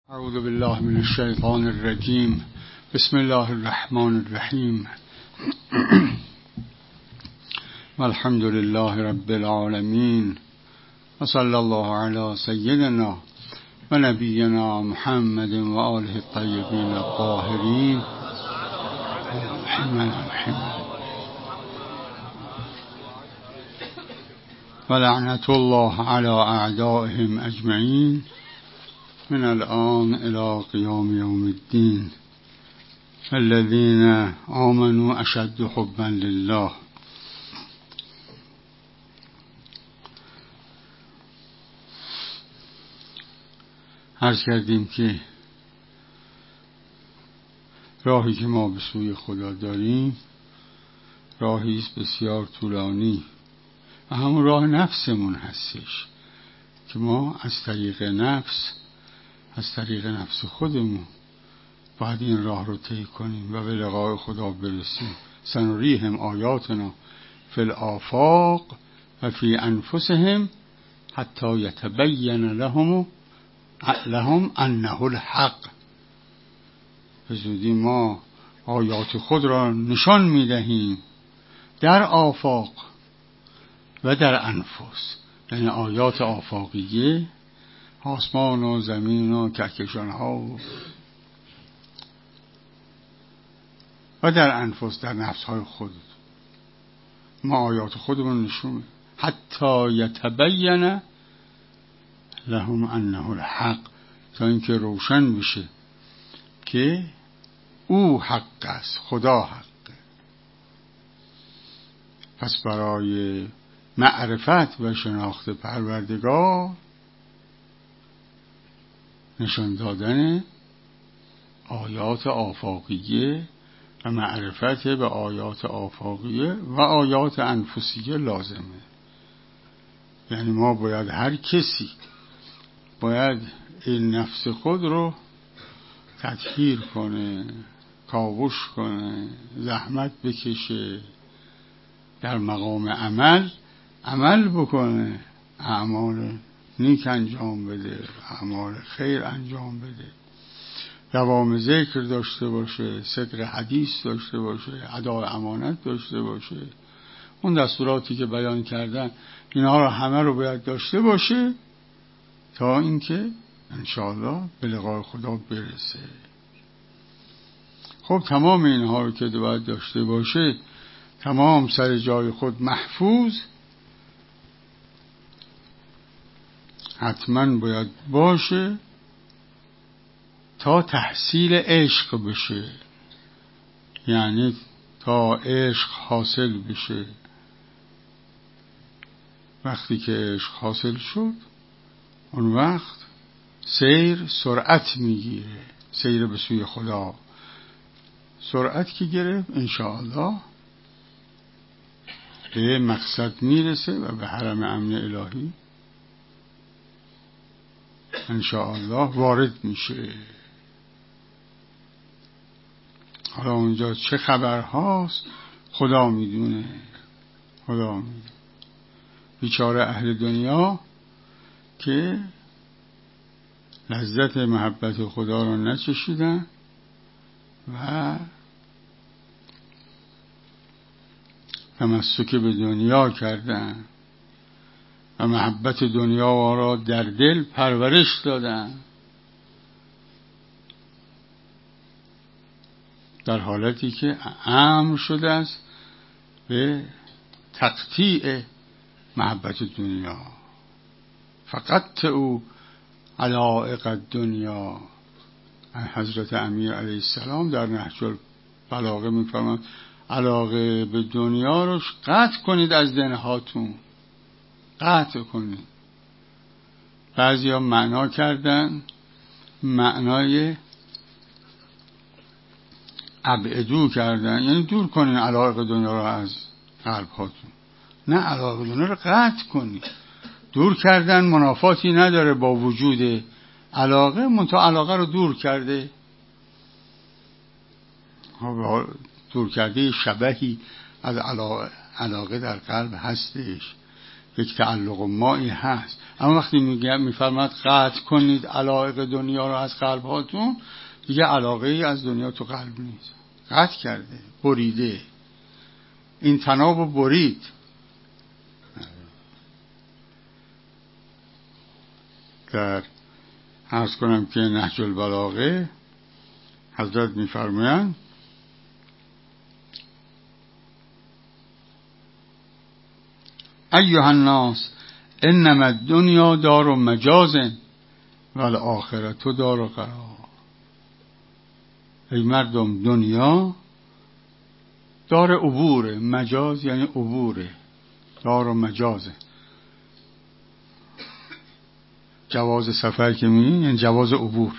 اعوذ بالله من الشیطان الرجیم. بسم الله الرحمن الرحیم. والحمد لله رب العالمین و صلی الله علی سیدنا و نبینا محمد و آله الطیبین الطاهرین. و لعنت الله علی اعدائهم اجمعین من الآن إلى قيام يوم الدين. الذين آمنوا أشد حبا لله. عرض کردیم که راهی که ما به سوی خدا داریم راهی است بسیار طولانی و همون راه نفسمون هستش که ما از طریق نفس خودمون باید این راه رو طی کنیم و به لقای خدا برسیم. سنریهم آیاتنا فی الآفاق و فی انفسهم حتی یتبین لهم انه الحق. به زودی ما آیات خود را نشان میدهیم در آفاق و در انفس، یعنی آیات آفاقیه، آسمان و زمین و کهکشان ها و در انفس، در نفس های خود ما آیات خودمون نشون حتی یتبین لهم انه الحق، تا اینکه روشن بشه که او حق است، خدا حق. پس برای معرفت و شناخت پروردگار نشان دادن آیات آفاقیه و معرفت به آیات آفاقیه و آیات انفسیه لازمه. یعنی ما باید، هر کسی باید این نفس خود رو تطهیر کنه، کاوش کنه، زحمت بکشه، در مقام عمل بکنه، اعمال نیک انجام بده، اعمال خیر انجام بده، دوام ذکر داشته باشه، صدق حدیث داشته باشه، ادای امانت داشته باشه. اون دستوراتی که بیان کردن اینها رو همه رو باید داشته باشه تا اینکه انشاءالله به لقای خدا برسه. خب تمام اینها رو که باید داشته باشه، تمام سر جای خود محفوظ حتما باید باشه تا تحصیل عشق بشه، یعنی تا عشق حاصل بشه. وقتی که عشق حاصل شد اون وقت سیر سرعت میگیره، سیر به سوی خدا سرعت که گرفت انشاءالله به مقصد میرسه و به حرم امن الهی انشاءالله وارد میشه. حالا اونجا چه خبر هاست خدا میدونه. بیچاره اهل دنیا که لذت محبت خدا رو نچشیدن و تمسک به دنیا کردن و محبت دنیا را در دل پرورش دادن، در حالتی که امر شده است به تقطیع محبت دنیا. فقط او علائق دنیا. حضرت امیر علیه السلام در نهج البلاغه میفرماند علاقه به دنیا رو قطع کنید از دلهاتون، قطع کنید. بعضی ها معنا کردن معنای ابعدو کردن، یعنی دور کنید علاقه دنیا رو از قلبهاتون. نه، علاقه دنیا رو قطع کنید. دور کردن منافاتی نداره با وجود علاقه، منتها علاقه رو دور کرده، دور کرده شبهی از علاقه در قلب هستش یک تعلق مایی هست. اما وقتی میفرماد قطع کنید علایق دنیا رو از قلب‌هاتون، دیگه علاقه ای از دنیا تو قلب نیست، قطع کرده، بریده، این تنابو برید. در عرض کنم که نهج البلاغه حضرت میفرمایند ایها الناس انما الدنیا دار مجاز والآخرة دار قرار. ای مردم، دنیا دار عبوره، مجاز یعنی عبوره، دار و مجازه. جواز سفر که میگن یعنی جواز عبور.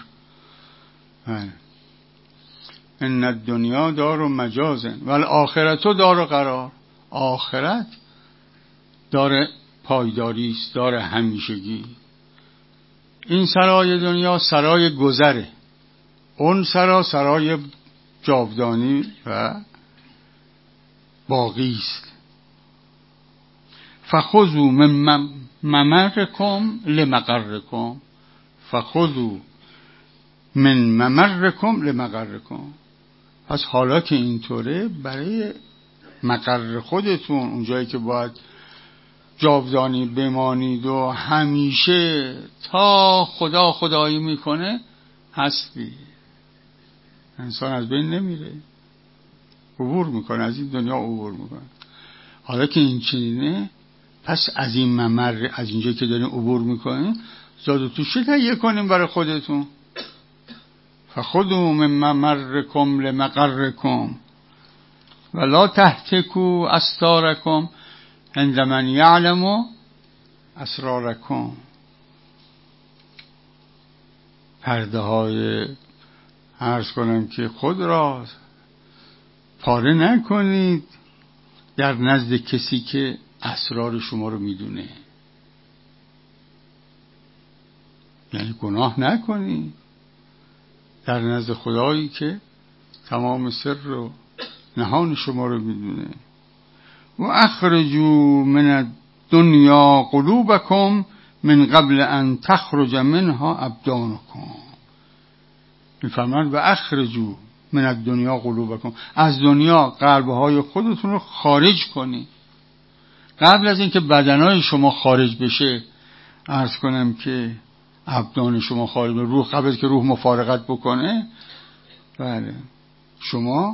ان الدنیا دار و مجازه والآخرة دار قرار. آخرت دار پایداری است، دار همیشگی. این سرای دنیا سرای گذره، اون سرای جاودانی و باقی است. فخذوا من ممرکم لمقرکم، فخذوا من ممرکم لمقرکم. پس حالا که اینطوره، برای مقر خودتون، اون جایی که باید جاودانی بمانید و همیشه تا خدا خدایی میکنه هستی. انسان از بین نمیره، عبور میکنه، از این دنیا عبور میکنه. حالا که این چنینه، پس از این ممر، از اینجایی که داریم عبور میکنیم، زاد و توشه تهیه کنیم برای خودتون. فخذوا من ممرکم لمقرکم ولا تهتکوا استارکم عند من یعلم اسرارکم. پرده های عرض کنم که خود را پاره نکنید در نزد کسی که اسرار شما رو میدونه. یعنی گناه نکنید در نزد خدایی که تمام سر و نهان شما رو میدونه. و اخرجوا من الدنیا قلوبکم من قبل ان تخرج منها ابدانکم. میفرماند و اخرجوا من الدنیا قلوبکم، از دنیا قلبهای خودتون رو خارج کنید. قبل از اینکه بدنهای شما خارج بشه، عرض کنم که ابدان شما خارج بشه، روح قبل از که روح مفارقت بکنه، بله، شما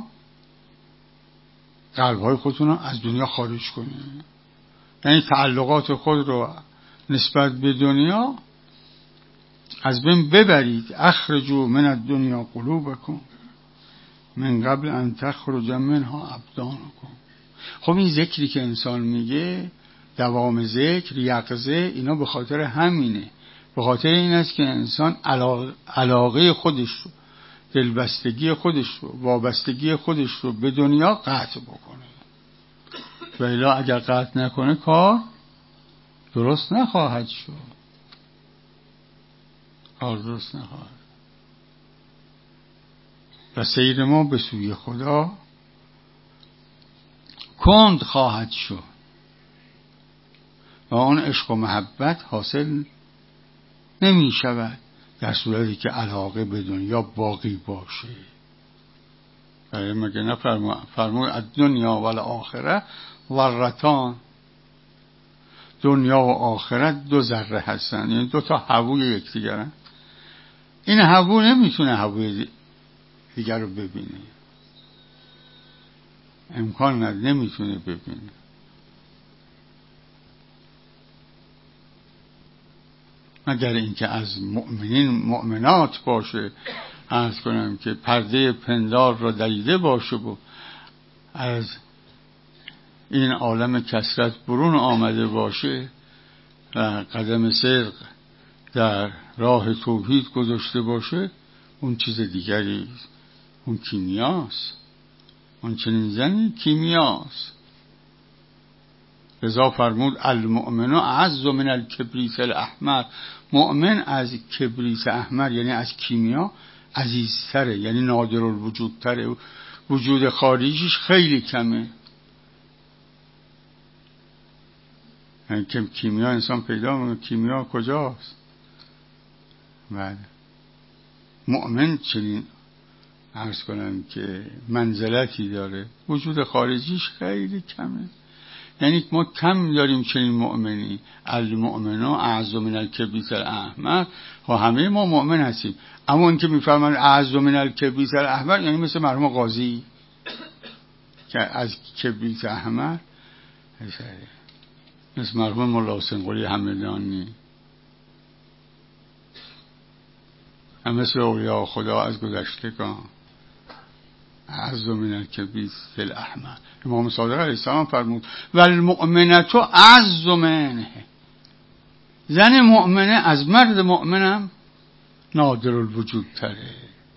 قلبهای خودتون رو از دنیا خارج کنید. یعنی تعلقات خود رو نسبت به دنیا از بین ببرید. اخرجوا من الدنیا قلوبکم من قبل ان تخرج منها ابدانکم. خب این ذکری که انسان میگه، دوام ذکر، یقظه، اینا به خاطر همینه. به خاطر این است که انسان علاقه خودش رو، دلبستگی خودش رو، وابستگی خودش رو به دنیا قطع بکنه. و الا اگر قطع نکنه کار درست نخواهد شد، کار درست نخواهد. و سیر ما به سوی خدا کند خواهد شد و آن عشق و محبت حاصل نمی شود در صورتی که علاقه به دنیا باقی باشه. مگه فرمود الدنیا و الاخره ورتان، دنیا و آخرت دو ذره هستن، یعنی دو تا هووی یکدیگرن. این هوو نمیتونه هووی دیگر رو ببینه، امکان نداره، نمیتونه ببینه. مگر اینکه از مؤمنین مؤمنات باشه، عرض کنم که پرده پندار را دریده باشه و از این عالم کثرت برون آمده باشه و قدم صدق در راه توحید گذاشته باشه، اون چیز دیگری، اون کیمیاست، اون چنین زنی کیمیاست. لذا فرمود المؤمن اعز من الکبریت الاحمر. مؤمن از کبریت احمر یعنی از کیمیا عزیزتره، یعنی نادر الوجود تره، وجود خارجیش خیلی کمه. یعنی که کیمیا انسان پیدا میکنه، کیمیا کجاست؟ بله. مؤمن چنین عرض کنم که منزلتی داره، وجود خارجیش خیلی کمه. یعنی ما کم داریم چنین مؤمنی. المؤمنون اعز من الکبریت الاحمر. همه ما مؤمن هستیم، اما این که میفرمان اعز من الکبریت الاحمر یعنی مثل مرحوم قاضی که از کبریت احمر، مثل مرحوم مولا حسین قلی همدانی، هم مثل اولیاء خدا از گذشتگان. اعز من الکبریت الاحمر. امام صادق علیه السلام فرمود والمؤمنة اعز منه. زن مؤمنه از مرد مؤمنم نادر الوجود تره.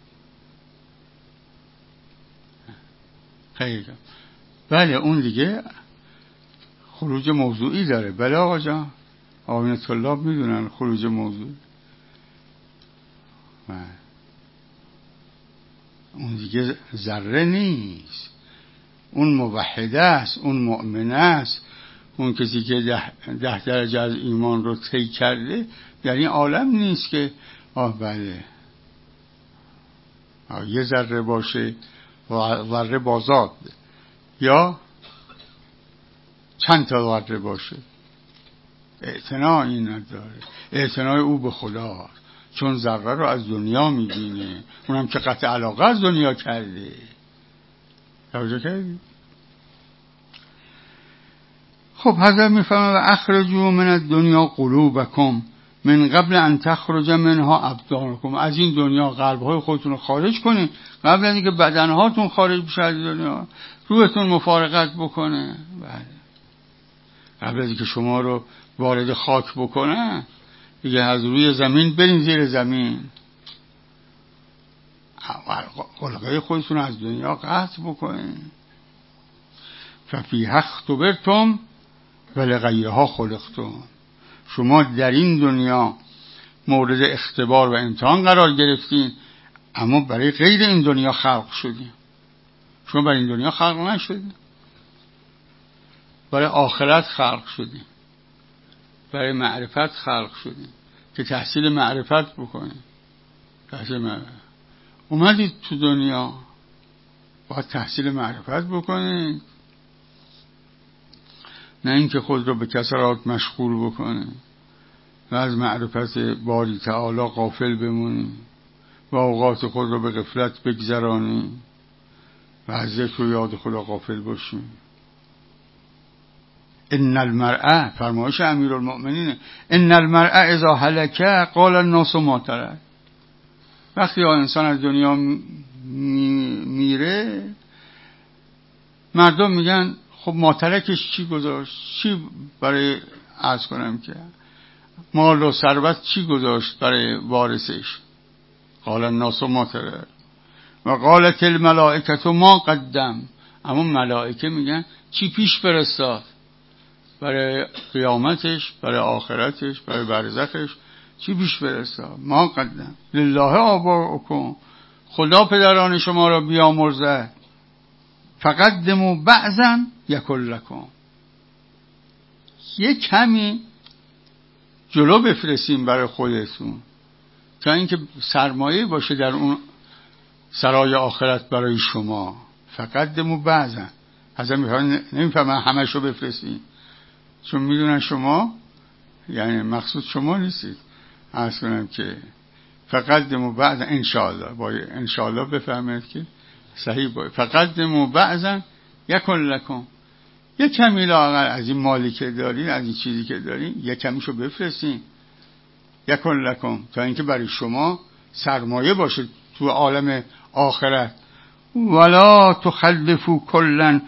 خیلی. بله اون دیگه خروج موضوعی داره. بله آقا جان، آقایون طلاب میدونن خروج موضوعی. اون دیگه ذره نیست، اون موحده است، اون مؤمنه است. اون کسی که 10 درجه از ایمان رو طی کرده در این عالم نیست که بله یه ذره باشه ذره بازاد یا چند تا ذره باشه. اعتناع این نداره. اعتناع او به خدا، چون ذره رو از دنیا میبینه، اونم که قطع علاقه از دنیا کرده. توجه کردی؟ خب حضرت میفهمه و اخرجوا من الدنیا قلوبکم من قبل ان تخرج منها ابدانکم. از این دنیا قلبهای خودتون رو خارج کنین قبل از اینکه بدنهاتون خارج بشه از دنیا، روحتون مفارقت بکنه. بله. قبل از اینکه شما رو وارد خاک بکنه دیگه از روی زمین برین زیر زمین، خلقه خودتون از دنیا قطع بکنین. ففیها اختبرتم ولغیرها خلقتم. شما در این دنیا مورد اختبار و امتحان قرار گرفتین، اما برای غیر این دنیا خلق شدین. شما برای این دنیا خلق نشدین، برای آخرت خلق شدین، برای معرفت خلق شدین که تحصیل معرفت بکنین. تحصیل معرفت اومدید تو دنیا، باید تحصیل معرفت بکنید، نه اینکه خود رو به کسرات مشغول بکنه و از معرفت باری تعالی غافل بمونی و اوقات خود رو به غفلت بگذرانی و از ذکر و یاد خدا غافل باشی. ان المرء، فرمایش امیرالمؤمنین، ان المرء اذا هلک قال الناس ما ترک. وقتی انسان از دنیا میره مردم میگن خب ماترکش چی گذاشت، چی برای عرض کنم که مال و ثروت چی گذاشت برای وارثش. قال الناس ما ترک و قالت الملائکه ما قدم. اما ملائکه میگن چی پیش فرستاد برای قیامتش، برای آخرتش، برای برزخش، چی پیش فرستاد. ما قدم لله آباؤکم، خدا پدران شما را بیامرزد. فقدموا بعضا یکن لکم، یک کمی جلو بفرستیم برای خودتون تا اینکه سرمایه باشه در اون سرای آخرت برای شما. فقدموا بعضا، حضرت نمیفهمن همشو بفرستین، چون میدونن شما یعنی مقصود شما نیستید. عرض کنم که فقدموا بعضا انشاءالله، باید انشاءالله بفهمید که صحیح باید. فقدموا بعضا یکن لکم، یک کمی لااقل از این مالی که دارین، از این چیزی که دارین، یک کمیشو بفرستین. یکن لکم، تا اینکه برای شما سرمایه باشه تو عالم آخرت. ولا تخلفوا کلا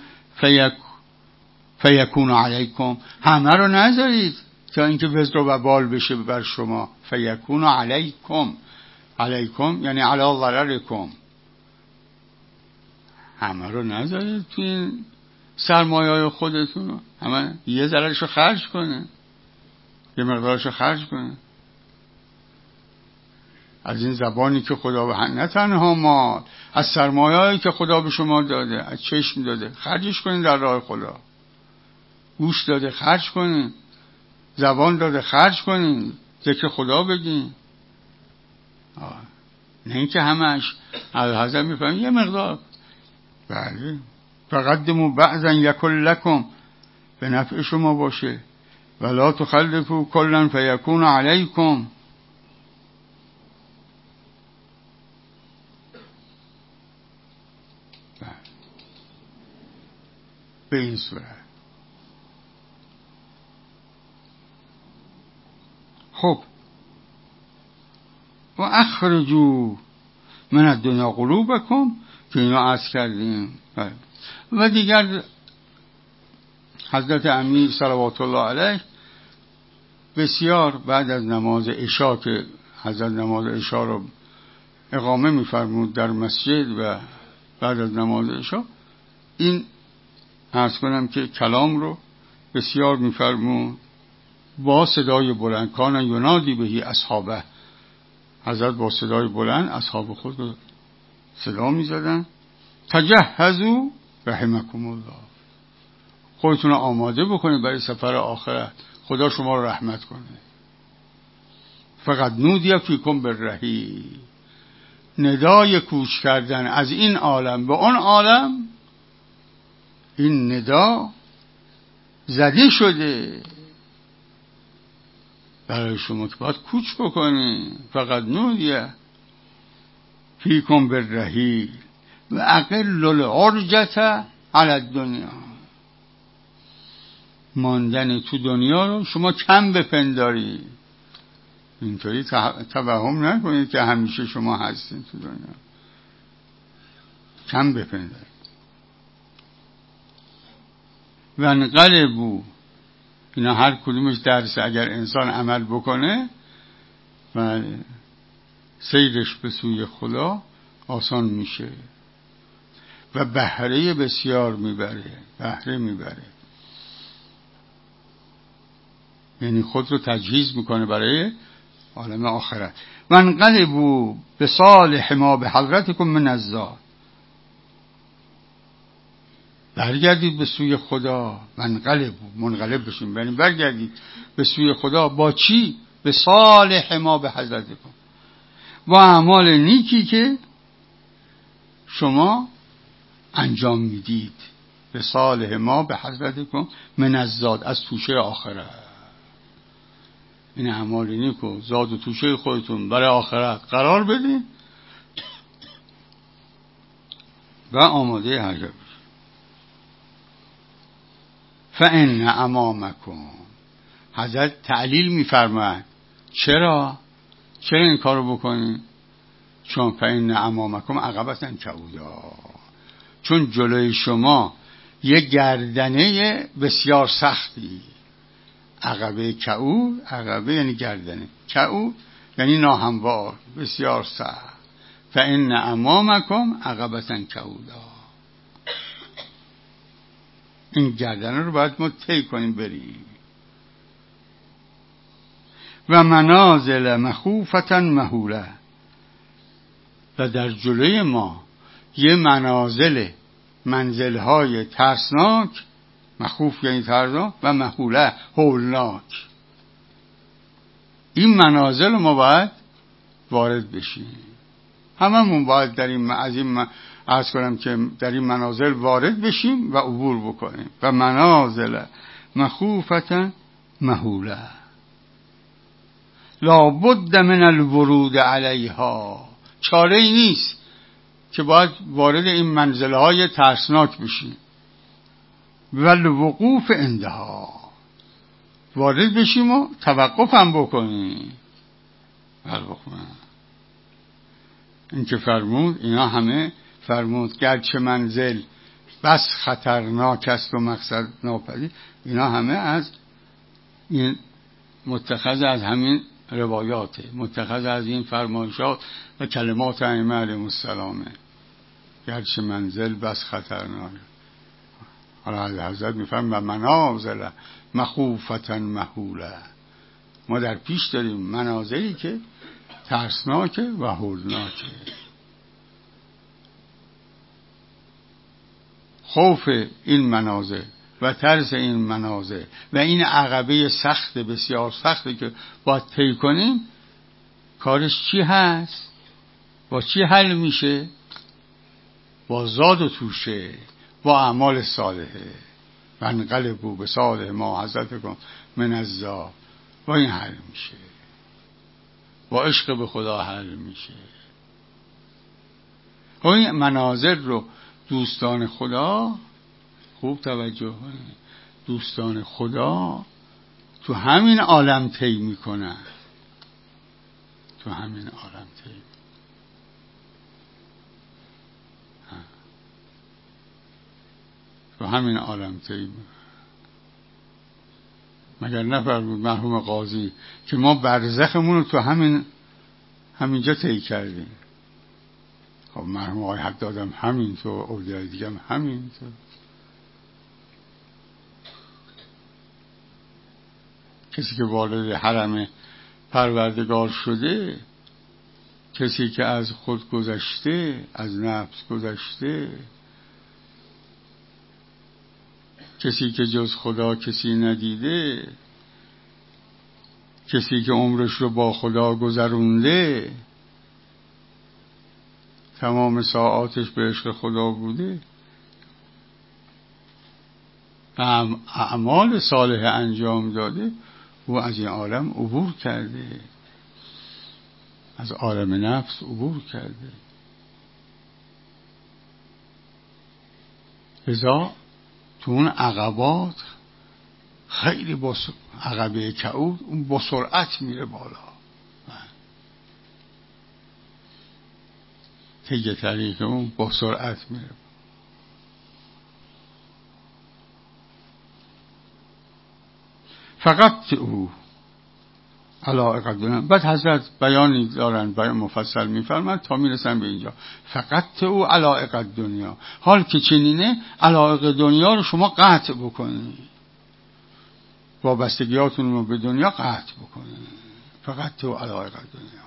فیکون علیکم، همه رو نذارید تا اینکه وزر و وبال بشه بر شما. فیکون علیکم، علیکم یعنی علی ضررکم، همه رو نذارید تو این سرمایه خودتون، همه یه ضررشو خرج کنه، یه مقدارشو خرج کنه از این زبانی که خدا به نه تنها مال، از سرمایه‌ای که خدا به شما داده، از چشم داده، خرجش کنین در راه خدا. گوش داده، خرج کنین زبان داده خرج کنین، ذکر خدا بگین. نه اینکه همش حضرت میفهمین یه مقدار. بله فقدموا بعضا یکن لکم، به نفع شما باشه، ولا تخلفوا کلا فیکون علیکم. به این صورت. خب و اخرجوا من الدنیا قلوبکم، که اینو عرض کردیم. و دیگر حضرت امیر صلوات الله علیه بسیار بعد از نماز عشا، که حضرت نماز عشا رو اقامه می‌فرمود در مسجد و بعد از نماز عشا این عرض کنم که کلام رو بسیار می‌فرمود با صدای بلند. کان ینادی بهی اصحابه، حضرت با صدای بلند اصحاب خود رو صدا می‌زدن. تجهزوا رحمکم الله، خودتون رو آماده بکنید برای سفر آخرت، خدا شما رو رحمت کنه. فقط نودی فیکم بالرحیل، ندای کوچ کردن از این عالم به اون عالم، این ندا زده شده برای شما که باید کوچ بکنی. فقط نودی فیکم بالرحیل و اقل العرجة علی الدنیا، ماندن تو دنیا رو شما کم بپنداری. اینطوری توهم نکنید که همیشه شما هستین تو دنیا، کم بپنداری. و انقلبوا، اینا هر کدومش درس، اگر انسان عمل بکنه و سیرش به سوی خدا آسان میشه و بهره بسیار میبره، بهره میبره، یعنی خود رو تجهیز میکنه برای عالم آخرت. و انقلبوا بصالح ما به حضرتکم من الزاد، برگردید به سوی خدا. منقلبوا، منقلب بشین، یعنی برگردید به سوی خدا با چی؟ به صالح ما به حضرتکم، با اعمال نیکی که شما انجام میدید. به صالح ما به حضرتکم من الزاد، از توشه آخرت. این اعمال نیکو زاد و توشه خودتون برای آخرت قرار بدین و آماده هر جا بشید. فإن امامکم، حضرت تعلیل میفرماید چرا این کارو بکنین؟ چون فإن امامکم عقبة کبودا، چون جلوی شما یه گردنه بسیار سختی. عقبه کعود، عقبه یعنی گردنه، کعود یعنی ناهموار، بسیار سخت. فإن امامکم عقبة کبودا، این گردنه رو باید ما طی کنیم بریم. و منازل مخوفة مهوله، و در جلوی ما یه منزلهای ترسناک، مخوف یعنی ترسناک، و مهوله هولناک. این منازل ما باید وارد بشیم، هممون باید در این عرض کنم که در این منازل وارد بشیم و عبور بکنیم. و منازل مخوفة مهوله لابد من الورود علیها، چاره ای نیست که باید وارد این منزلهای ترسناک بشیم. و الوقوف عندها، وارد بشیم و توقف هم بکنیم. این که فرمود، اینا همه فرمود گرچه منزل بس خطرناک است و مقصد ناپدید، اینا همه از این متخذ از همین روایاته، متخذ از این فرمایشات و کلمات ائمه علیهم السلامه. گرچه منزل بس خطرناک، حالا حضرت میفهم و منازل مخوفة مهوله، ما در پیش داریم منازلی که ترسناکه و هولناکه. خوف این منازل و ترس این منازل و این عقبه سخت بسیار سخته که باید طی کنیم، کارش چی هست؟ با چی حل میشه؟ با زاد و توشه، با اعمال صالحه. و انقلبوا بصالح ما حضرتکم من الزاد، با این حل میشه، با عشق به خدا حل میشه. و این مناظر رو دوستان خدا خوب توجه کنید، دوستان خدا تو همین عالم طی میکنن، تو همین عالم طی میکنن. تو همین عالم طی میکنن. مگر نفرمود مرحوم قاضی که ما برزخمون رو تو همینجا طی کردیم؟ خب مرحوم آقای حداد هم همینطور، اولیا دیگه هم همینطور. کسی که وارد حرم پروردگار شده، کسی که از خود گذشته، از نفس گذشته، کسی که جز خدا کسی ندیده، کسی که عمرش رو با خدا گذرونده، تمام ساعاتش به عشق خدا بوده، اعمال صالح انجام داده، او از این عالم عبور کرده، از عالم نفس عبور کرده. لذا تو اون عقبات خیلی عقبه کعود اون با سرعت میره بالا، طی طریق اون با سرعت میره. فقط او علاقه دنیا. بعد حضرت بیانی دارن، بیان مفصل میفرمند تا میرسن به اینجا. فقط او علاقه دنیا، حال که چنینه علاقه دنیا رو شما قطع بکنید، وابستگیاتون رو به دنیا قطع بکنید. فقط او علاقه دنیا.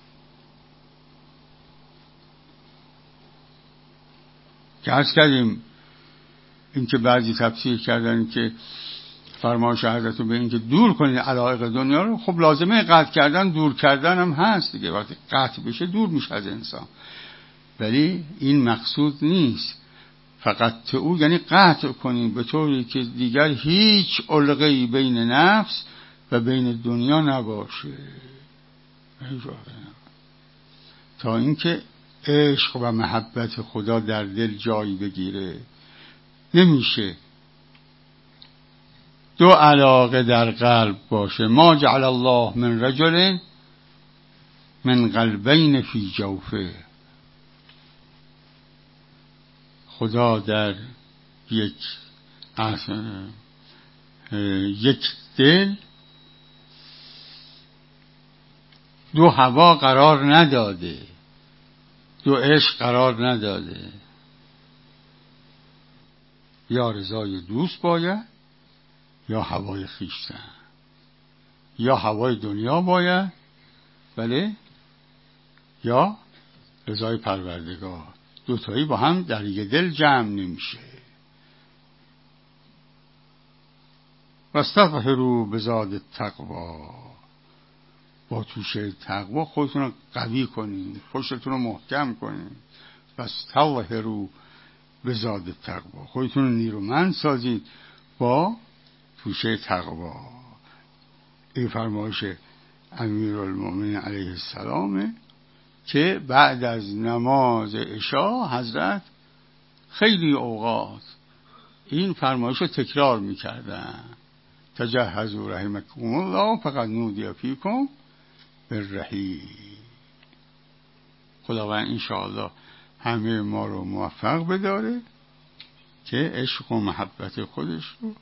که عرض کردیم این که بعضی تفسیر کردن که فرمایش حضرت رو به این که دور کنید علایق دنیا رو، خب لازمه قطع کردن دور کردن هم هست دیگه، وقتی قطع بشه دور میشه از انسان، ولی این مقصود نیست. فقط او یعنی قطع کنید به طوری که دیگر هیچ علقه‌ای بین نفس و بین دنیا نباشه، تا اینکه عشق و محبت خدا در دل جای بگیره. نمیشه دو علاقه در قلب باشه. ما جعل الله من رجل من قلبین فی جوفه. خدا در یک دل دو هوا قرار نداده، دو عشق قرار نداده. یا رضای دوست باید یا هوای خویشتن، یا هوای دنیا باید بله یا رضای پروردگار. دوتایی با هم در یک دل جمع نمیشه. واستظهروا بزاد التقوا، با توشه تقوا خودتون رو قوی کنین، پشتتون رو محکم کنین. واستظهروا بزاد التقوا، خودتون رو نیرومند سازید با توشه تقوا. این فرمایش امیرالمومنین علیه السلامه که بعد از نماز عشا حضرت خیلی اوقات این فرمایش رو تکرار میکردن. تجهزوا رحمکم الله فقد نودی فیکم بالرحیل. خداوند انشاءالله همه ما رو موفق بداره که عشق و محبت خودش رو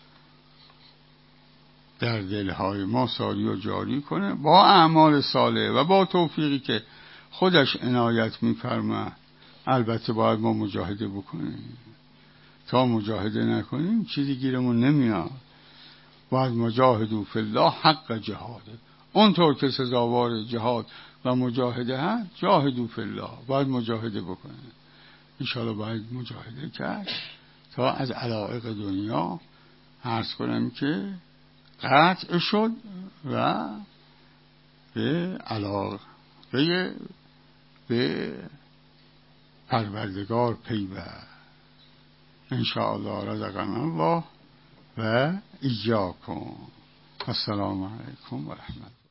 در دلهای ما ساری و جاری کنه با اعمال صالح و با توفیقی که خودش عنایت می‌فرماید. البته باید ما مجاهده بکنیم، تا مجاهده نکنیم چیزی گیرمون نمیاد. باید مجاهدوا فی الله حق جهاده، اونطور که سزاوار جهاد و مجاهده هست جاهدوا فی الله، باید مجاهده بکنیم. انشاءالله باید مجاهده کرد تا از علایق دنیا عرض کنم که قطع شد و به علاقه به پروردگار پیوست. انشاءالله رزقنا الله و ایاکم. السلام علیکم و رحمت الله.